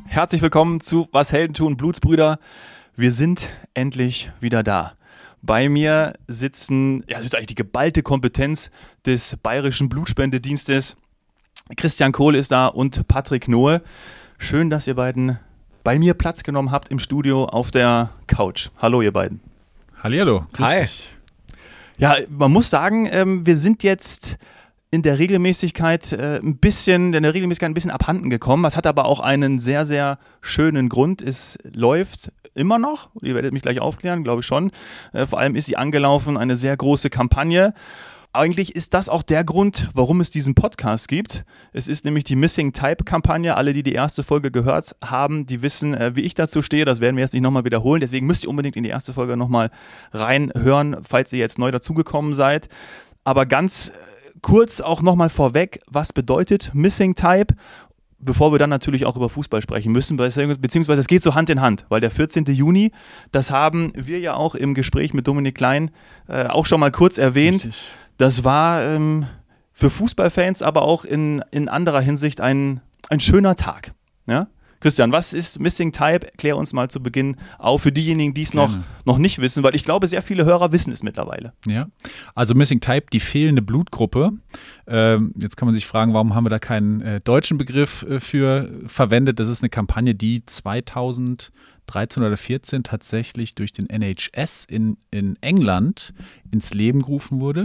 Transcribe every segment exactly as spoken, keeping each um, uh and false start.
Herzlich willkommen zu Was Helden tun, Blutsbrüder. Wir sind endlich wieder da. Bei mir sitzen, ja, das ist eigentlich die geballte Kompetenz des Bayerischen Blutspendedienstes. Christian Kohl ist da und Patrick Nohe. Schön, dass ihr beiden bei mir Platz genommen habt im Studio auf der Couch. Hallo, ihr beiden. Hallihallo. Grüß Hi. dich. Ja, man muss sagen, ähm, wir sind jetzt in der Regelmäßigkeit äh, ein bisschen, in der Regelmäßigkeit ein bisschen abhanden gekommen. Das hat aber auch einen sehr, sehr schönen Grund. Es läuft immer noch, ihr werdet mich gleich aufklären, glaube ich schon. Äh, vor allem ist sie angelaufen, eine sehr große Kampagne. Eigentlich ist das auch der Grund, warum es diesen Podcast gibt. Es ist nämlich die Missing Type-Kampagne. Alle, die die erste Folge gehört haben, die wissen, äh, wie ich dazu stehe. Das werden wir jetzt nicht nochmal wiederholen. Deswegen müsst ihr unbedingt in die erste Folge nochmal reinhören, falls ihr jetzt neu dazugekommen seid. Aber ganz kurz auch nochmal vorweg, was bedeutet Missing Type? Bevor wir dann natürlich auch über Fußball sprechen müssen, beziehungsweise es geht so Hand in Hand, weil der vierzehnten Juni, das haben wir ja auch im Gespräch mit Dominik Klein äh, auch schon mal kurz erwähnt. Richtig. Das war ähm, für Fußballfans aber auch in, in anderer Hinsicht ein, ein schöner Tag. Ja? Christian, was ist Missing Type? Erklär uns mal zu Beginn auf für diejenigen, die es noch, noch nicht wissen, weil ich glaube, sehr viele Hörer wissen es mittlerweile. Ja, also Missing Type, die fehlende Blutgruppe. Ähm, jetzt kann man sich fragen, warum haben wir da keinen äh, deutschen Begriff äh, für verwendet? Das ist eine Kampagne, die zweitausenddreizehn oder vierzehn tatsächlich durch den N H S in, in England ins Leben gerufen wurde.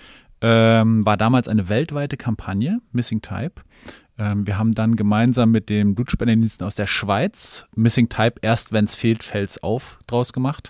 Ähm, war damals eine weltweite Kampagne, Missing Type. Ähm, wir haben dann gemeinsam mit den Blutspendediensten aus der Schweiz Missing Type, erst wenn es fehlt, fällt's auf, draus gemacht.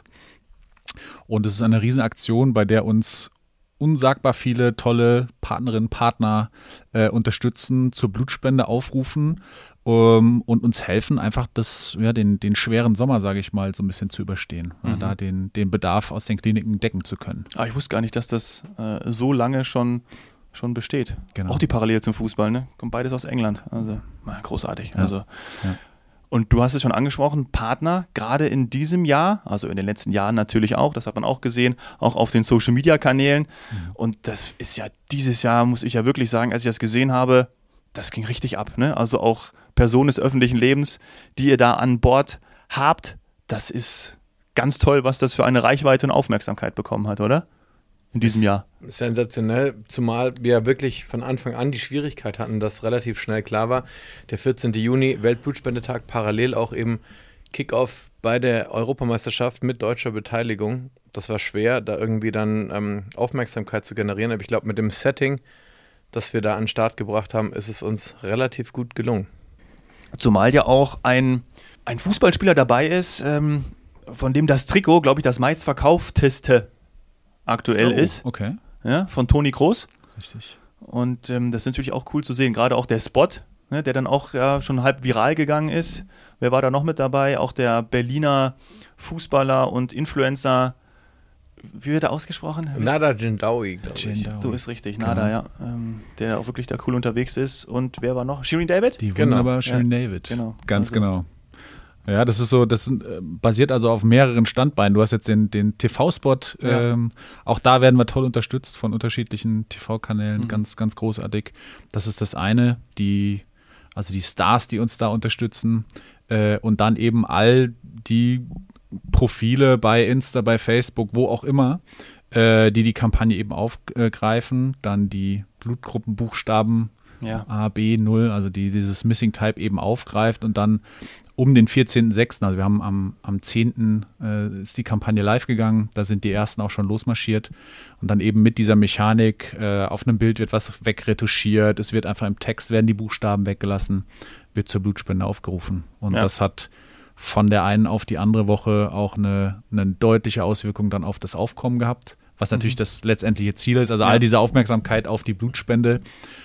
Und es ist eine Riesenaktion, bei der uns unsagbar viele tolle Partnerinnen, Partner äh, unterstützen, zur Blutspende aufrufen um, und uns helfen, einfach das, ja, den, den schweren Sommer, sage ich mal, so ein bisschen zu überstehen, mhm. ja, da den, den Bedarf aus den Kliniken decken zu können. Ah, ich wusste gar nicht, dass das äh, so lange schon schon besteht. Genau. Auch die Parallele zum Fußball, ne? Kommt beides aus England. Also, na, großartig. Ja. Also. Ja. Und du hast es schon angesprochen, Partner, gerade in diesem Jahr, also in den letzten Jahren natürlich auch, das hat man auch gesehen, auch auf den Social-Media-Kanälen. Mhm. Und das ist ja dieses Jahr, muss ich ja wirklich sagen, als ich das gesehen habe, das ging richtig ab. Ne? Also auch Personen des öffentlichen Lebens, die ihr da an Bord habt, das ist ganz toll, was das für eine Reichweite und Aufmerksamkeit bekommen hat, oder? In diesem ist Jahr. Sensationell, zumal wir ja wirklich von Anfang an die Schwierigkeit hatten, dass relativ schnell klar war, der vierzehnten Juni, Weltblutspendetag, parallel auch eben Kickoff bei der Europameisterschaft mit deutscher Beteiligung. Das war schwer, da irgendwie dann ähm, Aufmerksamkeit zu generieren, aber ich glaube, mit dem Setting, das wir da an den Start gebracht haben, ist es uns relativ gut gelungen. Zumal ja auch ein, ein Fußballspieler dabei ist, ähm, von dem das Trikot, glaube ich, das meistverkaufteste aktuell oh, ist, okay. Ja, von Toni Kroos. Richtig. Und ähm, das ist natürlich auch cool zu sehen, gerade auch der Spot, ne, der dann auch ja, schon halb viral gegangen ist. Wer war da noch mit dabei? Auch der Berliner Fußballer und Influencer, wie wird er ausgesprochen? Nada Jindawi, glaube ich. So ist richtig, Nada, genau. ja. Ähm, der auch wirklich da cool unterwegs ist. Und wer war noch? Shirin David? Die wunderbar Shirin ja. David. Genau. Ganz also. genau. Ja, das ist so, das äh, basiert also auf mehreren Standbeinen. Du hast jetzt den, den T V-Spot, ja. ähm, auch da werden wir toll unterstützt von unterschiedlichen T V-Kanälen, mhm. ganz, ganz großartig. Das ist das eine, die, also die Stars, die uns da unterstützen äh, und dann eben all die Profile bei Insta, bei Facebook, wo auch immer, äh, die die Kampagne eben aufgreifen, dann die Blutgruppenbuchstaben ja. A, B, null, also die dieses Missing Type eben aufgreift und dann um den vierzehnten sechsten, also wir haben am, am zehnten Äh, ist die Kampagne live gegangen, da sind die ersten auch schon losmarschiert und dann eben mit dieser Mechanik, äh, auf einem Bild wird was wegretuschiert, es wird einfach im Text, werden die Buchstaben weggelassen, wird zur Blutspende aufgerufen und ja. das hat von der einen auf die andere Woche auch eine, eine deutliche Auswirkung dann auf das Aufkommen gehabt, was natürlich mhm. das letztendliche Ziel ist, also ja. all diese Aufmerksamkeit auf die Blutspende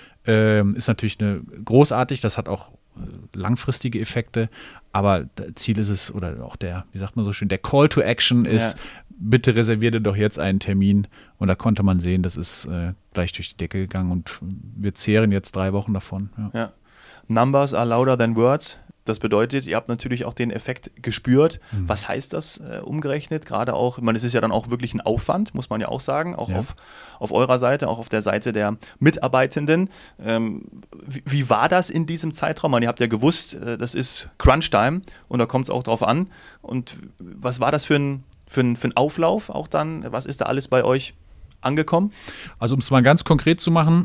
ähm, ist natürlich eine, großartig, das hat auch langfristige Effekte, aber Ziel ist es, oder auch der, wie sagt man so schön, der Call to Action ist, ja. bitte reservier dir doch jetzt einen Termin und da konnte man sehen, das ist äh, gleich durch die Decke gegangen und wir zehren jetzt drei Wochen davon. Ja. Ja. Numbers are louder than words. Das bedeutet, ihr habt natürlich auch den Effekt gespürt. Mhm. Was heißt das äh, umgerechnet? Gerade auch, ich meine, es ist ja dann auch wirklich ein Aufwand, muss man ja auch sagen, auch ja. auf, auf eurer Seite, auch auf der Seite der Mitarbeitenden. Ähm, wie, wie war das in diesem Zeitraum? Man, ihr habt ja gewusst, äh, das ist Crunch-Time und da kommt es auch drauf an. Und was war das für ein, für ein, für ein Auflauf auch dann? Was ist da alles bei euch angekommen? Also um es mal ganz konkret zu machen,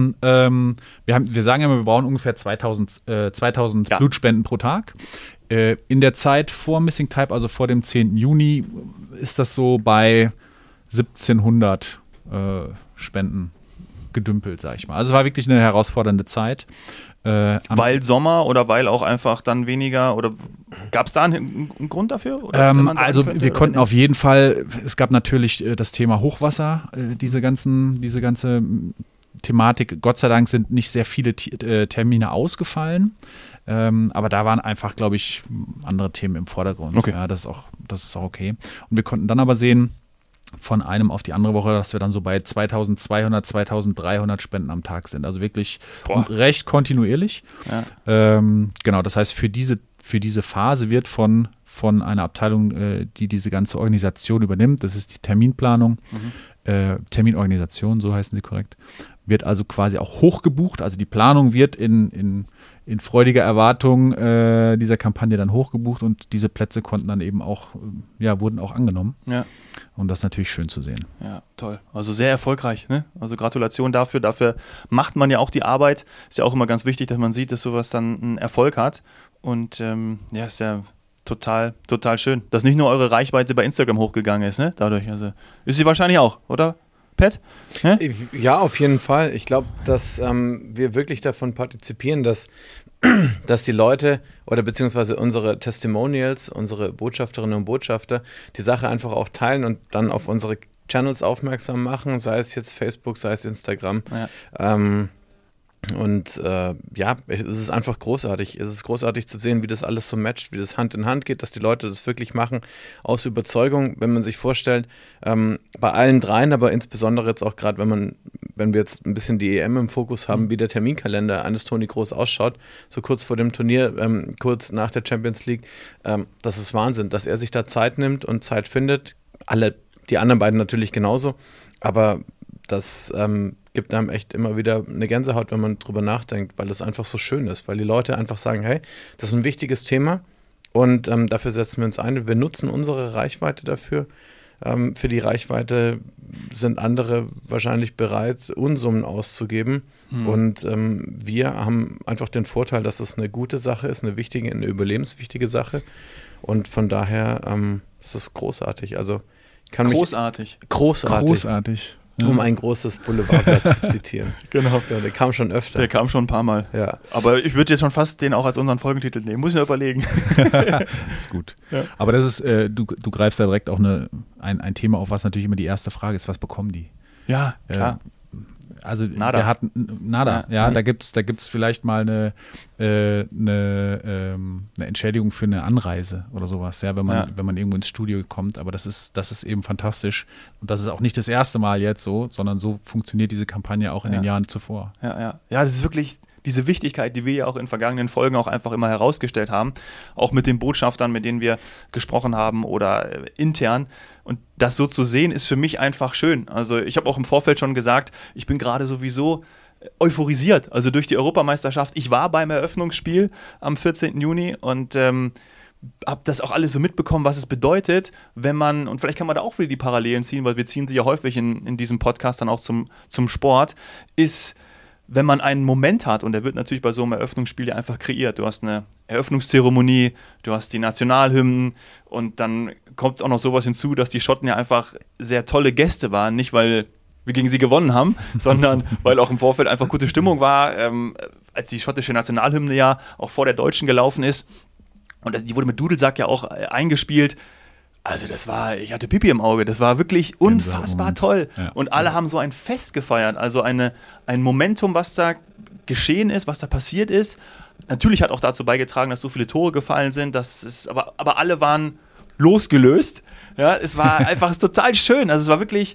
ähm, wir, haben, wir sagen immer, wir brauchen ungefähr zweitausend, äh, zweitausend ja. Blutspenden pro Tag. Äh, in der Zeit vor Missing Type, also vor dem zehnten Juni, ist das so bei siebzehnhundert äh, Spenden gedümpelt, sag ich mal. Also es war wirklich eine herausfordernde Zeit. Äh, weil Sommer oder weil auch einfach dann weniger, oder gab es da einen, einen Grund dafür? Oder ähm, also könnte, wir konnten auf jeden Fall, es gab natürlich äh, das Thema Hochwasser, äh, diese ganzen, diese ganze Thematik. Gott sei Dank sind nicht sehr viele T- äh, Termine ausgefallen, ähm, aber da waren einfach, glaube ich, andere Themen im Vordergrund. Okay. Ja, das ist auch, das ist auch okay. Und wir konnten dann aber sehen, von einem auf die andere Woche, dass wir dann so bei zweitausendzweihundert, zweitausenddreihundert Spenden am Tag sind. Also wirklich Boah. recht kontinuierlich. Ja. Ähm, genau, das heißt, für diese, für diese Phase wird von, von einer Abteilung, äh, die diese ganze Organisation übernimmt, das ist die Terminplanung, mhm. äh, Terminorganisation, so heißen sie korrekt, wird also quasi auch hochgebucht. Also die Planung wird in, in, in freudiger Erwartung äh, dieser Kampagne dann hochgebucht und diese Plätze konnten dann eben auch, ja, wurden auch angenommen. Ja. Und das ist natürlich schön zu sehen. Ja, toll. Also sehr erfolgreich, ne? Also Gratulation dafür. Dafür macht man ja auch die Arbeit. Ist ja auch immer ganz wichtig, dass man sieht, dass sowas dann einen Erfolg hat. Und ähm, ja, ist ja total, total schön. Dass nicht nur eure Reichweite bei Instagram hochgegangen ist, ne? Dadurch. Also ist sie wahrscheinlich auch, oder? Pat? Ne? Ja, auf jeden Fall. Ich glaube, dass ähm, wir wirklich davon partizipieren, dass, dass die Leute oder beziehungsweise unsere Testimonials, unsere Botschafterinnen und Botschafter die Sache einfach auch teilen und dann auf unsere Channels aufmerksam machen, sei es jetzt Facebook, sei es Instagram. Ja. Ähm, und äh, ja, es ist einfach großartig. Es ist großartig zu sehen, wie das alles so matcht, wie das Hand in Hand geht, dass die Leute das wirklich machen aus Überzeugung, wenn man sich vorstellt, ähm, bei allen dreien, aber insbesondere jetzt auch gerade, wenn man, wenn wir jetzt ein bisschen die E M im Fokus haben, wie der Terminkalender eines Toni Kroos ausschaut, so kurz vor dem Turnier, ähm, kurz nach der Champions League, ähm, das ist Wahnsinn, dass er sich da Zeit nimmt und Zeit findet. Alle, die anderen beiden natürlich genauso, aber das ähm, gibt einem echt immer wieder eine Gänsehaut, wenn man drüber nachdenkt, weil es einfach so schön ist, weil die Leute einfach sagen, hey, das ist ein wichtiges Thema und ähm, dafür setzen wir uns ein. Wir nutzen unsere Reichweite dafür. Ähm, für die Reichweite sind andere wahrscheinlich bereit, Unsummen auszugeben mhm. und ähm, wir haben einfach den Vorteil, dass es eine gute Sache ist, eine wichtige, eine überlebenswichtige Sache und von daher ähm, ist es großartig. Also kann großartig. Mich, großartig. Großartig. Um ein großes Boulevardblatt zu zitieren. Genau. Ja, der kam schon öfter. Der kam schon ein paar Mal. Ja. Aber ich würde jetzt schon fast den auch als unseren Folgentitel nehmen. Muss ich mir überlegen. Ist gut. Ja. Aber das ist, äh, du, du greifst da direkt auch eine, ein, ein Thema auf, was natürlich immer die erste Frage ist, was bekommen die? Ja, klar. Äh, also nada. Der hat nada. Ja, ja mhm. da gibt es da gibt's vielleicht mal eine, äh, eine, ähm, eine Entschädigung für eine Anreise oder sowas, ja, wenn man, ja. wenn man irgendwo ins Studio kommt. Aber das ist, das ist eben fantastisch. Und das ist auch nicht das erste Mal jetzt so, sondern so funktioniert diese Kampagne auch in ja. den Jahren zuvor. Ja, ja. Ja, das ist wirklich diese Wichtigkeit, die wir ja auch in vergangenen Folgen auch einfach immer herausgestellt haben, auch mit den Botschaftern, mit denen wir gesprochen haben oder äh, intern. Und das so zu sehen, ist für mich einfach schön. Also ich habe auch im Vorfeld schon gesagt, ich bin gerade sowieso euphorisiert, also durch die Europameisterschaft. Ich war beim Eröffnungsspiel am vierzehnten Juni und ähm, habe das auch alles so mitbekommen, was es bedeutet, wenn man, und vielleicht kann man da auch wieder die Parallelen ziehen, weil wir ziehen sie ja häufig in, in diesem Podcast dann auch zum, zum Sport, ist, wenn man einen Moment hat, und der wird natürlich bei so einem Eröffnungsspiel ja einfach kreiert. Du hast eine Eröffnungszeremonie, du hast die Nationalhymnen und dann kommt auch noch sowas hinzu, dass die Schotten ja einfach sehr tolle Gäste waren. Nicht, weil wir gegen sie gewonnen haben, sondern weil auch im Vorfeld einfach gute Stimmung war, ähm, als die schottische Nationalhymne ja auch vor der deutschen gelaufen ist. Und die wurde mit Dudelsack ja auch äh, eingespielt. Also das war, ich hatte Pipi im Auge, das war wirklich unfassbar toll. Ja. Und alle ja. haben so ein Fest gefeiert, also eine, ein Momentum, was da geschehen ist, was da passiert ist. Natürlich hat auch dazu beigetragen, dass so viele Tore gefallen sind, dass es, aber, aber alle waren losgelöst. Ja, es war einfach total schön, also es war wirklich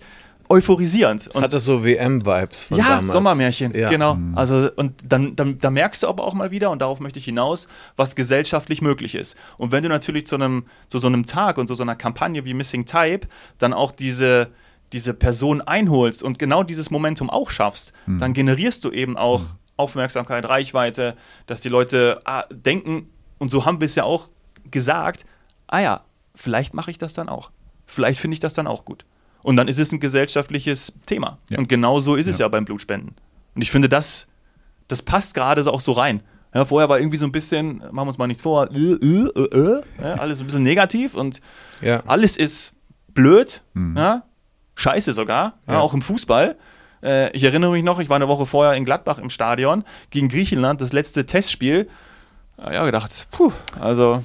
euphorisierend. Es hatte so W M-Vibes von ja, damals. Sommermärchen, Ja. genau. Mhm. Also, und dann, dann da merkst du aber auch mal wieder, und darauf möchte ich hinaus, was gesellschaftlich möglich ist. Und wenn du natürlich zu einem, zu so einem Tag und zu so einer Kampagne wie Missing Type dann auch diese, diese Person einholst und genau dieses Momentum auch schaffst, Mhm. dann generierst du eben auch Mhm. Aufmerksamkeit, Reichweite, dass die Leute ah, denken, und so haben wir es ja auch gesagt, ah ja, vielleicht mache ich das dann auch. Vielleicht finde ich das dann auch gut. Und dann ist es ein gesellschaftliches Thema. Ja. Und genau so ist es Ja. ja beim Blutspenden. Und ich finde, das, das passt gerade so auch so rein. Ja, vorher war irgendwie so ein bisschen, machen wir uns mal nichts vor, äh, äh, äh, äh, ja, alles ein bisschen negativ und Ja. alles ist blöd, Mhm. ja, scheiße sogar, ja. Ja. auch im Fußball. Äh, ich erinnere mich noch, ich war eine Woche vorher in Gladbach im Stadion gegen Griechenland, das letzte Testspiel. Ja, gedacht, puh, also,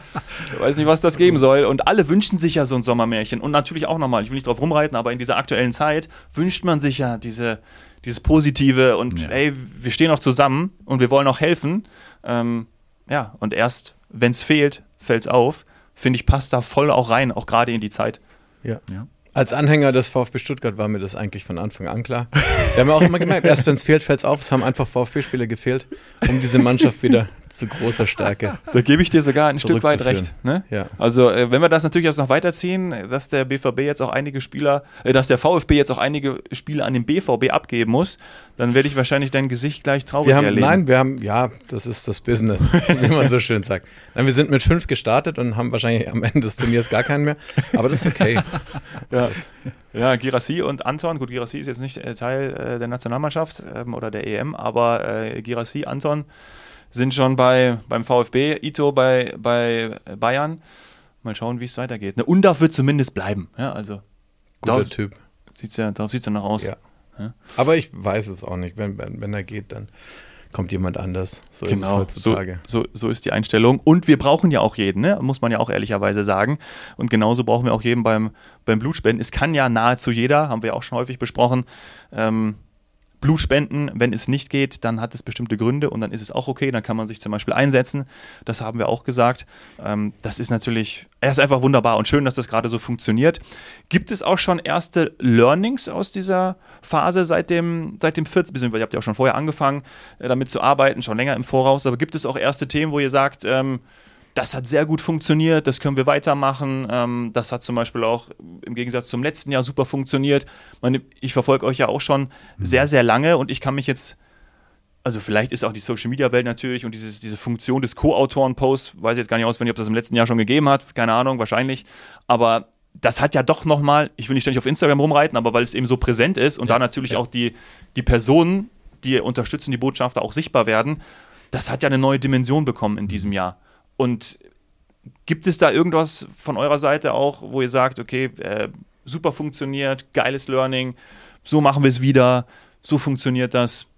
ich weiß nicht, was das geben soll. Und alle wünschen sich ja so ein Sommermärchen. Und natürlich auch nochmal, ich will nicht drauf rumreiten, aber in dieser aktuellen Zeit wünscht man sich ja diese, dieses Positive und Ja. ey, wir stehen auch zusammen und wir wollen auch helfen. Ähm, ja, und erst, wenn es fehlt, fällt es auf. Finde ich, passt da voll auch rein, auch gerade in die Zeit. Ja. Ja. Als Anhänger des VfB Stuttgart war mir das eigentlich von Anfang an klar. Wir haben ja auch immer gemerkt, erst wenn es fehlt, fällt es auf. Es haben einfach VfB-Spieler gefehlt, um diese Mannschaft wieder zu großer Stärke. Da gebe ich dir sogar ein Stück weit Zurückzuführen. recht. Ne? Ja. Also, äh, wenn wir das natürlich jetzt noch weiterziehen, dass der B V B jetzt auch einige Spieler, äh, dass der VfB jetzt auch einige Spiele an den B V B abgeben muss, dann werde ich wahrscheinlich dein Gesicht gleich traurig Wir haben, erleben. nein, wir haben, ja, das ist das Business, wie man so schön sagt. Nein, wir sind mit fünf gestartet und haben wahrscheinlich am Ende des Turniers gar keinen mehr. Aber das ist okay. Ja, ja Girassi und Anton, gut, Girassi ist jetzt nicht äh, Teil äh, der Nationalmannschaft ähm, oder der E M, aber äh, Girassi, Anton sind schon bei, beim VfB, Ito bei, bei Bayern. Mal schauen, wie es weitergeht. Ne, Undaf wird zumindest bleiben. Ja, also Guter darauf Typ. sieht es ja, darauf sieht's ja noch aus. Ja. Ja. Aber ich weiß es auch nicht. Wenn, wenn, wenn er geht, dann kommt jemand anders. So ist es Genau, so, heutzutage. so, so ist die Einstellung. Und wir brauchen ja auch jeden, ne? Muss man ja auch ehrlicherweise sagen. Und genauso brauchen wir auch jeden beim, beim Blutspenden. Es kann ja nahezu jeder, haben wir auch schon häufig besprochen, ähm, Blut spenden. Wenn es nicht geht, dann hat es bestimmte Gründe und dann ist es auch okay. Dann kann man sich zum Beispiel einsetzen. Das haben wir auch gesagt. Ähm, das ist natürlich, er ist einfach wunderbar und schön, dass das gerade so funktioniert. Gibt es auch schon erste Learnings aus dieser Phase seit dem, seit dem vierten, beziehungsweise ihr habt ja auch schon vorher angefangen, äh, damit zu arbeiten, schon länger im Voraus, aber gibt es auch erste Themen, wo ihr sagt, ähm, das hat sehr gut funktioniert, das können wir weitermachen. Ähm, das hat zum Beispiel auch im Gegensatz zum letzten Jahr super funktioniert. Meine, ich verfolge euch ja auch schon sehr, sehr lange und ich kann mich jetzt, also vielleicht ist auch die Social-Media-Welt natürlich und dieses, diese Funktion des Co-Autoren-Posts, weiß ich jetzt gar nicht auswendig, ob das im letzten Jahr schon gegeben hat, keine Ahnung, wahrscheinlich, aber das hat ja doch nochmal, ich will nicht ständig auf Instagram rumreiten, aber weil es eben so präsent ist und Ja, da natürlich ja. auch die, die Personen, die unterstützen, die Botschafter auch sichtbar werden, das hat ja eine neue Dimension bekommen in diesem Jahr. Und gibt es da irgendwas von eurer Seite auch, wo ihr sagt, okay, äh, super funktioniert, geiles Learning, so machen wir es wieder, so funktioniert das?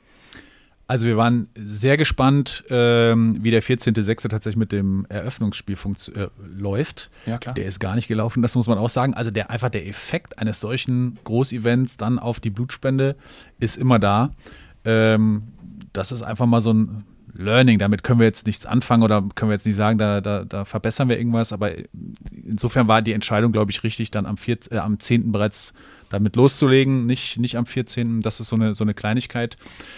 Also wir waren sehr gespannt, ähm, wie der vierzehnte sechste tatsächlich mit dem Eröffnungsspiel funktio- äh, läuft. Ja, klar. Der ist gar nicht gelaufen, das muss man auch sagen. Also der einfach der Effekt eines solchen Großevents dann auf die Blutspende ist immer da. Ähm, das ist einfach mal so ein Learning. Damit können wir jetzt nichts anfangen oder können wir jetzt nicht sagen, da, da, da verbessern wir irgendwas. Aber insofern war die Entscheidung, glaube ich, richtig, dann am, vierzehnten, äh, am zehnten bereits damit loszulegen, nicht, nicht am vierzehnten. Das ist so eine, so eine Kleinigkeit.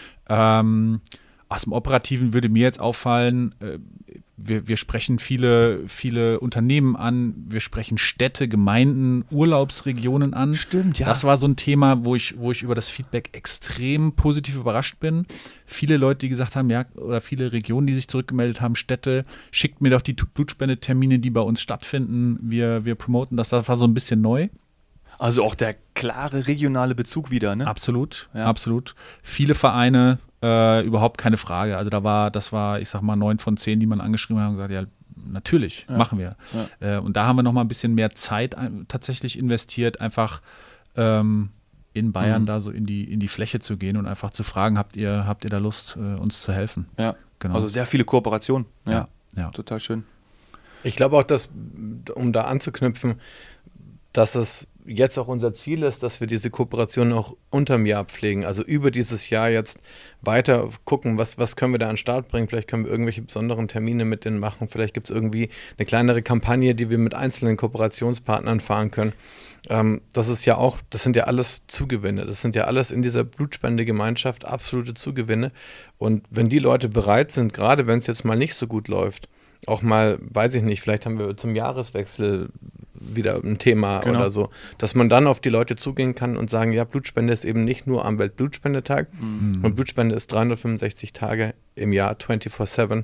Ähm, aus dem Operativen würde mir jetzt auffallen, äh, wir, wir sprechen viele, viele Unternehmen an, wir sprechen Städte, Gemeinden, Urlaubsregionen an. Stimmt, ja. Das war so ein Thema, wo ich, wo ich über das Feedback extrem positiv überrascht bin. Viele Leute, die gesagt haben, ja, oder viele Regionen, die sich zurückgemeldet haben, Städte, schickt mir doch die Blutspendetermine, die bei uns stattfinden. Wir, wir promoten das. Das war so ein bisschen neu. Also auch der klare regionale Bezug wieder, ne? Absolut, Ja. absolut. Viele Vereine, äh, überhaupt keine Frage. Also da war, das war, ich sag mal, neun von zehn, die man angeschrieben haben und gesagt, ja, natürlich, Ja. machen wir. Ja. Äh, und da haben wir noch mal ein bisschen mehr Zeit ein, tatsächlich investiert, einfach ähm, in Bayern Mhm. da so in die, in die Fläche zu gehen und einfach zu fragen, habt ihr, habt ihr da Lust, äh, uns zu helfen? Ja, Genau. also sehr viele Kooperationen. Ja, ja, ja. total schön. Ich glaube auch, dass, um da anzuknüpfen, dass es jetzt auch unser Ziel ist, dass wir diese Kooperation auch unterm Jahr pflegen. Also über dieses Jahr jetzt weiter gucken, was, was können wir da an den Start bringen. Vielleicht können wir irgendwelche besonderen Termine mit denen machen. Vielleicht gibt es irgendwie eine kleinere Kampagne, die wir mit einzelnen Kooperationspartnern fahren können. Ähm, das ist ja auch, das sind ja alles Zugewinne. Das sind ja alles in dieser Blutspendegemeinschaft absolute Zugewinne. Und wenn die Leute bereit sind, gerade wenn es jetzt mal nicht so gut läuft, auch mal, weiß ich nicht, vielleicht haben wir zum Jahreswechsel wieder ein Thema genau. oder so, dass man dann auf die Leute zugehen kann und sagen, ja, Blutspende ist eben nicht nur am Weltblutspendetag mhm. und Blutspende ist dreihundertfünfundsechzig Tage im Jahr vierundzwanzig sieben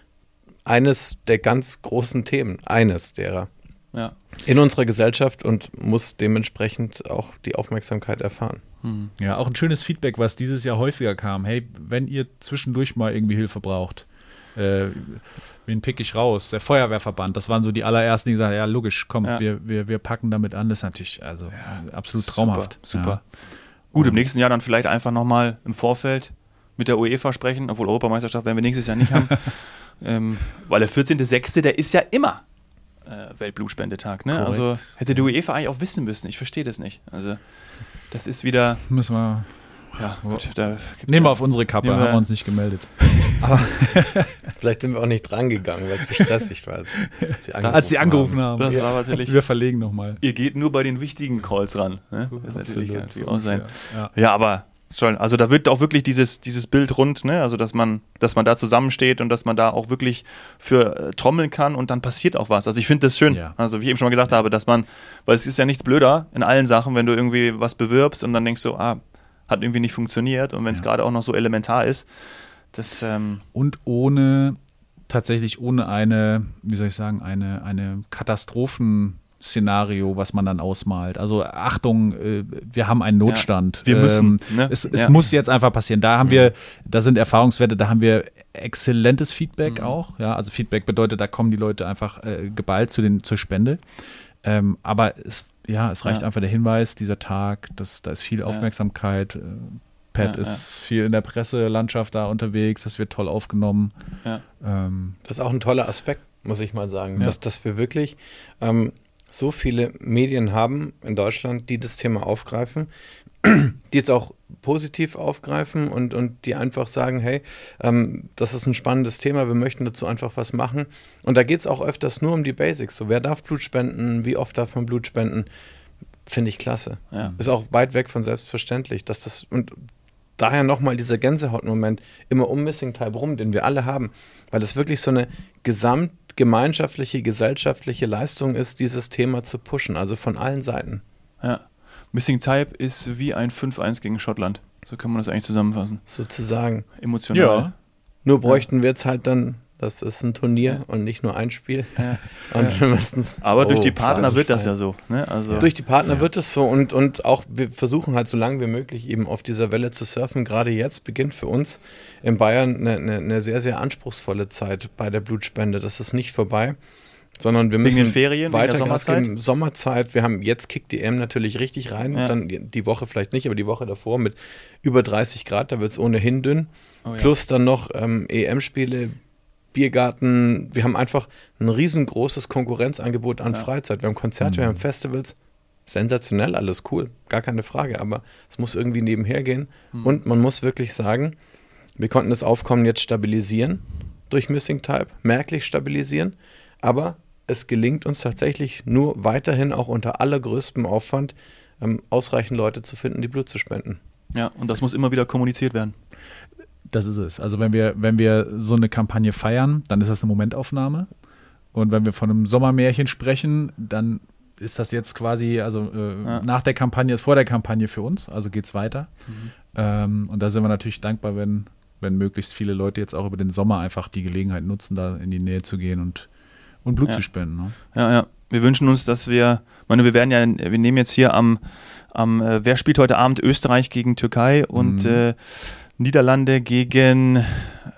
eines der ganz großen Themen, eines derer ja. in unserer Gesellschaft und muss dementsprechend auch die Aufmerksamkeit erfahren. Ja, auch ein schönes Feedback, was dieses Jahr häufiger kam. Hey, wenn ihr zwischendurch mal irgendwie Hilfe braucht, Äh, wen pick ich raus? Der Feuerwehrverband, das waren so die allerersten, die gesagt haben, ja logisch, komm, ja. Wir, wir, wir packen damit an. Das ist natürlich also ja, absolut super, traumhaft. Super. Ja. Gut, im nächsten Jahr dann vielleicht einfach nochmal im Vorfeld mit der UEFA sprechen, obwohl Europameisterschaft werden wir nächstes Jahr nicht haben. ähm, weil der vierzehnter sechster, der ist ja immer äh, Weltblutspendetag. Ne? Also hätte die UEFA eigentlich auch wissen müssen. Ich verstehe das nicht. Also das ist wieder... Müssen wir... Ja, gut, da nehmen wir auf unsere Kappe, wir haben wir uns nicht gemeldet. Aber vielleicht sind wir auch nicht drangegangen, weil es zu stressig war. Als sie angerufen haben. haben. Das ja. war natürlich, wir verlegen nochmal. Ihr geht nur bei den wichtigen Calls ran. Ne? Das Absolut, natürlich so auch sein. Ja. ja, aber schon, also da wird auch wirklich dieses, dieses Bild rund, ne? Also dass man, dass man da zusammensteht und dass man da auch wirklich für äh, trommeln kann und dann passiert auch was. Also ich finde das schön. Ja. Also wie ich eben schon mal gesagt habe, dass man, weil es ist ja nichts blöder in allen Sachen, wenn du irgendwie was bewirbst und dann denkst du, ah, hat irgendwie nicht funktioniert und wenn es ja. gerade auch noch so elementar ist. Das, ähm und ohne, tatsächlich ohne eine, wie soll ich sagen, eine, eine Katastrophenszenario, was man dann ausmalt. Also Achtung, äh, wir haben einen Notstand. Ja, wir müssen. Ähm, ne? Es, es ja. muss jetzt einfach passieren. Da haben mhm. wir, da sind Erfahrungswerte, da haben wir exzellentes Feedback mhm. auch. Ja, also Feedback bedeutet, da kommen die Leute einfach äh, geballt zu den, zur Spende. Ähm, aber es Ja, es reicht ja. einfach der Hinweis, dieser Tag, das, da ist viel Aufmerksamkeit. Ja. Pat ja, ist ja. viel in der Presselandschaft da unterwegs, das wird toll aufgenommen. Ja. Ähm, das ist auch ein toller Aspekt, muss ich mal sagen, ja. dass, dass wir wirklich ähm, so viele Medien haben in Deutschland, die das Thema aufgreifen, die jetzt auch positiv aufgreifen und, und die einfach sagen, hey, ähm, das ist ein spannendes Thema, wir möchten dazu einfach was machen. Und da geht es auch öfters nur um die Basics. So, wer darf Blut spenden, wie oft darf man Blut spenden, finde ich klasse. Ja. Ist auch weit weg von selbstverständlich, dass das, und daher nochmal dieser Gänsehautmoment immer um Missing Type rum, den wir alle haben, weil es wirklich so eine gesamtgemeinschaftliche, gesellschaftliche Leistung ist, dieses Thema zu pushen, also von allen Seiten. Ja. Missing Type ist wie ein fünf eins gegen Schottland. So kann man das eigentlich zusammenfassen. Sozusagen. Emotional. Ja. Nur bräuchten ja. wir jetzt halt dann, das ist ein Turnier ja. und nicht nur ein Spiel. Ja. Und ja. wir müssen's, Aber oh, durch die Partner das wird das ja so. Ne? Also, ja. Durch die Partner ja. wird es so und, und auch wir versuchen halt so lange wie möglich eben auf dieser Welle zu surfen. Gerade jetzt beginnt für uns in Bayern eine, eine, eine sehr, sehr anspruchsvolle Zeit bei der Blutspende. Das ist nicht vorbei. Sondern wir müssen wegen den Ferien, weiter wegen der Sommerzeit? Geben. Sommerzeit. Wir haben jetzt kickt die E M natürlich richtig rein. Ja. Dann die Woche vielleicht nicht, aber die Woche davor mit über dreißig Grad, da wird es ohnehin dünn. Oh ja. Plus dann noch ähm, E M-Spiele, Biergarten. Wir haben einfach ein riesengroßes Konkurrenzangebot an ja. Freizeit. Wir haben Konzerte, mhm. wir haben Festivals. Sensationell, alles cool, gar keine Frage. Aber es muss irgendwie nebenher gehen. Mhm. Und man muss wirklich sagen, wir konnten das Aufkommen jetzt stabilisieren durch Missing Type, merklich stabilisieren. Aber es gelingt uns tatsächlich nur weiterhin auch unter allergrößtem Aufwand, ähm, ausreichend Leute zu finden, die Blut zu spenden. Ja, und das muss immer wieder kommuniziert werden. Das ist es. Also wenn wir, wenn wir so eine Kampagne feiern, dann ist das eine Momentaufnahme. Und wenn wir von einem Sommermärchen sprechen, dann ist das jetzt quasi, also äh, ja. nach der Kampagne ist vor der Kampagne für uns, also geht es weiter. Mhm. Ähm, und da sind wir natürlich dankbar, wenn, wenn möglichst viele Leute jetzt auch über den Sommer einfach die Gelegenheit nutzen, da in die Nähe zu gehen und Und Blut ja. zu spenden. Ne? Ja, ja. Wir wünschen uns, dass wir, ich meine, wir werden ja, wir nehmen jetzt hier am, am äh, wer spielt heute Abend Österreich gegen Türkei und mhm. äh, Niederlande gegen, äh,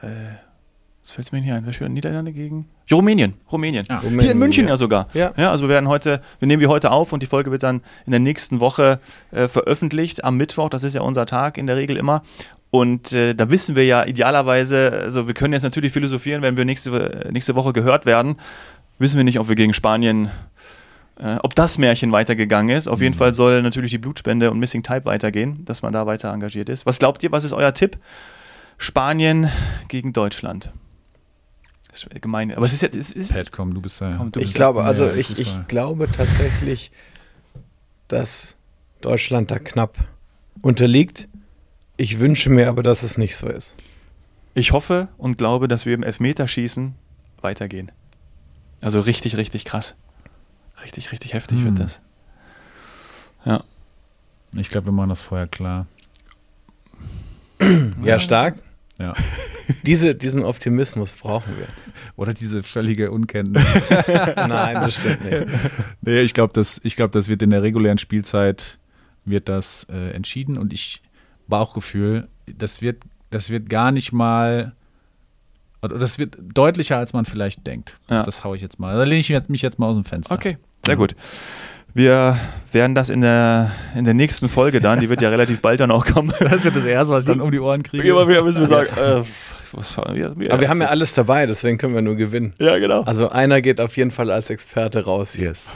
was fällt mir hier ein, wer spielt Niederlande gegen? Rumänien. Rumänien. Ah. Hier in München ja, ja sogar. Ja. Ja, also wir werden heute, wir nehmen die heute auf und die Folge wird dann in der nächsten Woche äh, veröffentlicht, am Mittwoch, das ist ja unser Tag in der Regel immer. Und äh, da wissen wir ja idealerweise, also wir können jetzt natürlich philosophieren, wenn wir nächste, nächste Woche gehört werden, wissen wir nicht, ob wir gegen Spanien Äh, ob das Märchen weitergegangen ist. Auf jeden Fall soll natürlich die Blutspende und Missing Type weitergehen, dass man da weiter engagiert ist. Was glaubt ihr, was ist euer Tipp? Spanien gegen Deutschland. Das ist gemein. Aber es ist jetzt. Es ist, Pat, komm, du bist da. Komm, du ich bist glaube, da. also ich, ich glaube tatsächlich, dass Deutschland da knapp unterliegt. Ich wünsche mir aber, dass es nicht so ist. Ich hoffe und glaube, dass wir im Elfmeterschießen weitergehen. Also richtig, richtig krass. Richtig, richtig heftig hm. wird das. Ja. Ich glaube, wir machen das vorher klar. Ja, stark. Ja. Diese, diesen Optimismus brauchen wir. Oder diese völlige Unkenntnis. Nein, das stimmt nicht. Nee, ich glaube, das, ich glaub, das wird in der regulären Spielzeit wird das äh, entschieden und ich Bauchgefühl, das wird, das wird gar nicht mal, oder das wird deutlicher, als man vielleicht denkt. Ja. Das haue ich jetzt mal. Da lehne ich mich jetzt mal aus dem Fenster. Okay, sehr gut. Wir werden das in der, in der nächsten Folge dann, die wird ja relativ bald dann auch kommen. Das wird das erste, was ich dann um die Ohren kriege. Immer wieder müssen wir sagen, äh, was war, ja, aber wir haben ja alles dabei, deswegen können wir nur gewinnen. Ja, genau. Also einer geht auf jeden Fall als Experte raus. Yes.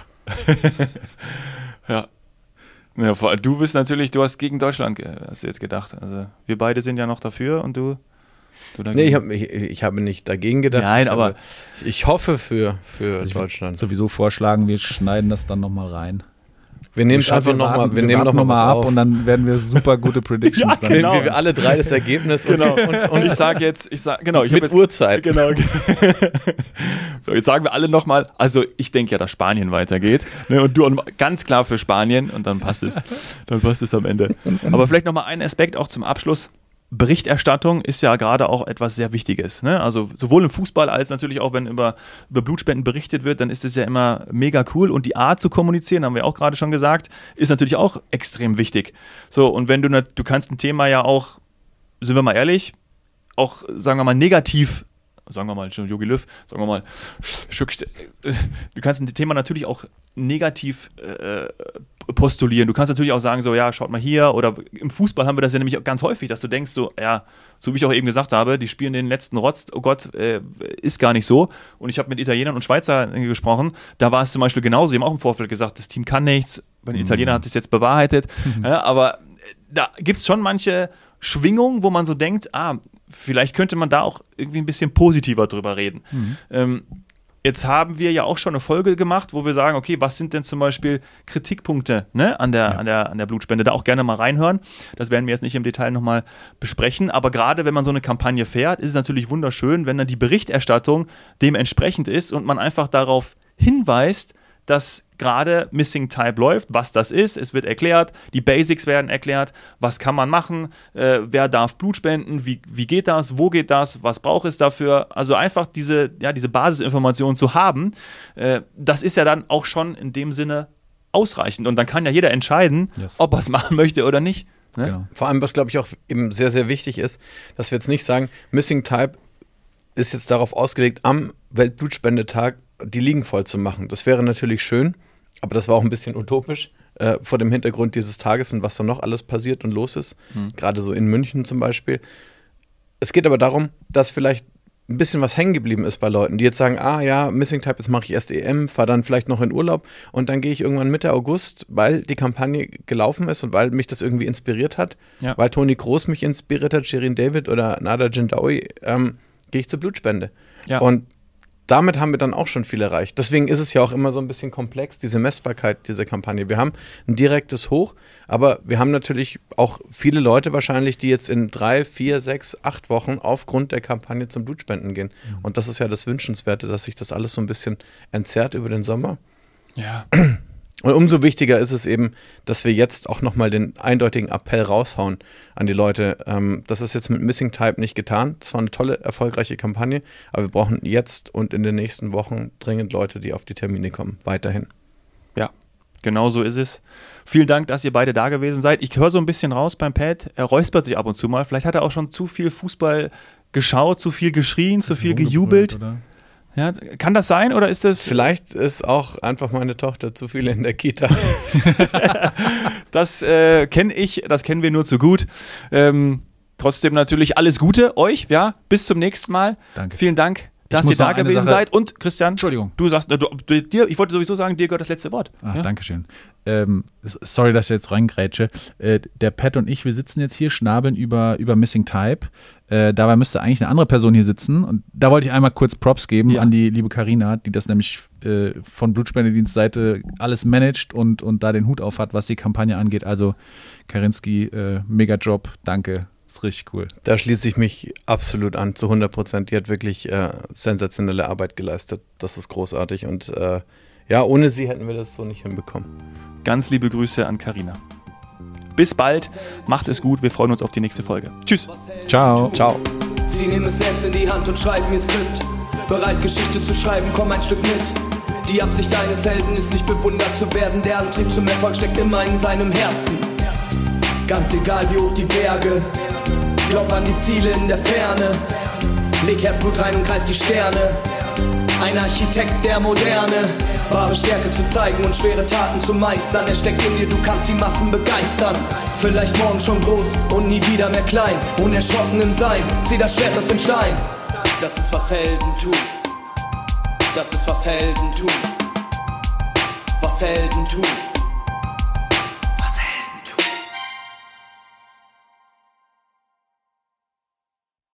Ja. Ja, du bist natürlich, du hast gegen Deutschland, hast du jetzt gedacht. Also wir beide sind ja noch dafür und du, du dagegen. Nee, ich habe ich, ich hab nicht dagegen gedacht. Nein, ich aber habe, ich hoffe für, für also Deutschland. Ich würde sowieso vorschlagen, wir schneiden das dann nochmal rein. Wir nehmen es einfach nochmal, wir, wir nehmen nochmal noch ab auf. Und dann werden wir super gute Predictions. Ja, genau. Wie wir alle drei das Ergebnis genau. und, und, und ich sage jetzt, ich sag, genau, ich mit jetzt, Uhrzeit. Genau. So, jetzt sagen wir alle nochmal, also ich denke ja, dass Spanien weitergeht. Ne, und du ganz klar für Spanien und dann passt es. Dann passt es am Ende. Aber vielleicht nochmal ein Aspekt auch zum Abschluss. Berichterstattung ist ja gerade auch etwas sehr Wichtiges. Ne? Also sowohl im Fußball als natürlich auch, wenn über, über Blutspenden berichtet wird, dann ist es ja immer mega cool. Und die Art zu kommunizieren, haben wir auch gerade schon gesagt, ist natürlich auch extrem wichtig. So, und wenn du, du kannst ein Thema ja auch, sind wir mal ehrlich, auch, sagen wir mal, negativ, sagen wir mal, Jogi Löw, sagen wir mal, du kannst ein Thema natürlich auch negativ äh, postulieren. Du kannst natürlich auch sagen, so, ja, schaut mal hier, oder im Fußball haben wir das ja nämlich ganz häufig, dass du denkst, so, ja, so wie ich auch eben gesagt habe, die spielen den letzten Rotz, oh Gott, äh, ist gar nicht so. Und ich habe mit Italienern und Schweizern gesprochen, da war es zum Beispiel genauso, die haben auch im Vorfeld gesagt, das Team kann nichts, bei den mhm. Italienern hat es jetzt bewahrheitet, mhm. ja, aber da gibt es schon manche Schwingungen, wo man so denkt, ah, vielleicht könnte man da auch irgendwie ein bisschen positiver drüber reden. Mhm. Ähm, Jetzt haben wir ja auch schon eine Folge gemacht, wo wir sagen, okay, was sind denn zum Beispiel Kritikpunkte, ne, an der, ja. an der, an der Blutspende? Da auch gerne mal reinhören. Das werden wir jetzt nicht im Detail nochmal besprechen. Aber gerade wenn man so eine Kampagne fährt, ist es natürlich wunderschön, wenn dann die Berichterstattung dementsprechend ist und man einfach darauf hinweist, dass gerade Missing Type läuft, was das ist, es wird erklärt, die Basics werden erklärt, was kann man machen, äh, wer darf Blut spenden, wie, wie geht das, wo geht das, was braucht es dafür, also einfach diese, ja, diese Basisinformation zu haben, äh, das ist ja dann auch schon in dem Sinne ausreichend und dann kann ja jeder entscheiden, yes. ob er es machen möchte oder nicht. Ne? Genau. Vor allem, was glaube ich auch eben sehr, sehr wichtig ist, dass wir jetzt nicht sagen, Missing Type ist jetzt darauf ausgelegt, am Weltblutspendetag die Ligen voll zu machen. Das wäre natürlich schön, aber das war auch ein bisschen utopisch äh, vor dem Hintergrund dieses Tages und was da noch alles passiert und los ist. Mhm. Gerade so in München zum Beispiel. Es geht aber darum, dass vielleicht ein bisschen was hängen geblieben ist bei Leuten, die jetzt sagen, ah ja, Missing Type, jetzt mache ich erst E M, fahre dann vielleicht noch in Urlaub und dann gehe ich irgendwann Mitte August, weil die Kampagne gelaufen ist und weil mich das irgendwie inspiriert hat, ja. weil Toni Kroos mich inspiriert hat, Shirin David oder Nada Jindawi, ähm, gehe ich zur Blutspende. Ja. Und damit haben wir dann auch schon viel erreicht. Deswegen ist es ja auch immer so ein bisschen komplex, diese Messbarkeit dieser Kampagne. Wir haben ein direktes Hoch, aber wir haben natürlich auch viele Leute wahrscheinlich, die jetzt in drei, vier, sechs, acht Wochen aufgrund der Kampagne zum Blutspenden gehen. Mhm. Und das ist ja das Wünschenswerte, dass sich das alles so ein bisschen entzerrt über den Sommer. Ja. Und umso wichtiger ist es eben, dass wir jetzt auch nochmal den eindeutigen Appell raushauen an die Leute. Ähm, das ist jetzt mit Missing Type nicht getan. Das war eine tolle, erfolgreiche Kampagne. Aber wir brauchen jetzt und in den nächsten Wochen dringend Leute, die auf die Termine kommen. Weiterhin. Ja, genau so ist es. Vielen Dank, dass ihr beide da gewesen seid. Ich höre so ein bisschen raus beim Pat. Er räuspert sich ab und zu mal. Vielleicht hat er auch schon zu viel Fußball geschaut, zu viel geschrien, zu viel gejubelt. Oder? Ja, kann das sein oder ist das... Vielleicht ist auch einfach meine Tochter zu viel in der Kita. Das äh, kenne ich, das kennen wir nur zu gut. Ähm, trotzdem natürlich alles Gute euch, ja. Bis zum nächsten Mal. Danke. Vielen Dank dass muss ihr da noch eine gewesen Sache- seid. Und Christian, Entschuldigung. du sagst, du, du, dir, ich wollte sowieso sagen, dir gehört das letzte Wort. Ach, Ja? Dankeschön. Ähm, s- sorry, dass ich jetzt reingrätsche. Äh, der Pat und ich, wir sitzen jetzt hier, schnabeln über, über Missing Type. Äh, dabei müsste eigentlich eine andere Person hier sitzen. Und da wollte ich einmal kurz Props geben Ja. an die liebe Carina, die das nämlich äh, von Blutspendedienstseite alles managt und, und da den Hut auf hat, was die Kampagne angeht. Also Karinski, äh, mega Job, danke. Ist richtig cool. Da schließe ich mich absolut an, zu hundert Prozent. Die hat wirklich äh, sensationelle Arbeit geleistet. Das ist großartig. Und äh, ja, ohne sie hätten wir das so nicht hinbekommen. Ganz liebe Grüße an Carina. Bis bald, macht es gut, wir freuen uns auf die nächste Folge. Tschüss. Ciao. Ciao. Sie nehmen es selbst in die Hand und schreiben ihr Skript. Bereit, Geschichte zu schreiben, komm ein Stück mit. Die Absicht eines Helden ist nicht bewundert zu werden. Der Antrieb zum Erfolg steckt immer in seinem Herzen. Ganz egal wie hoch die Berge, glaub an die Ziele in der Ferne. Leg Herzblut rein und greif die Sterne. Ein Architekt der Moderne. Wahre Stärke zu zeigen und schwere Taten zu meistern. Er steckt in dir, du kannst die Massen begeistern. Vielleicht morgen schon groß und nie wieder mehr klein. Unerschrocken im Sein, zieh das Schwert aus dem Stein. Das ist was Helden tun. Das ist was Helden tun. Was Helden tun.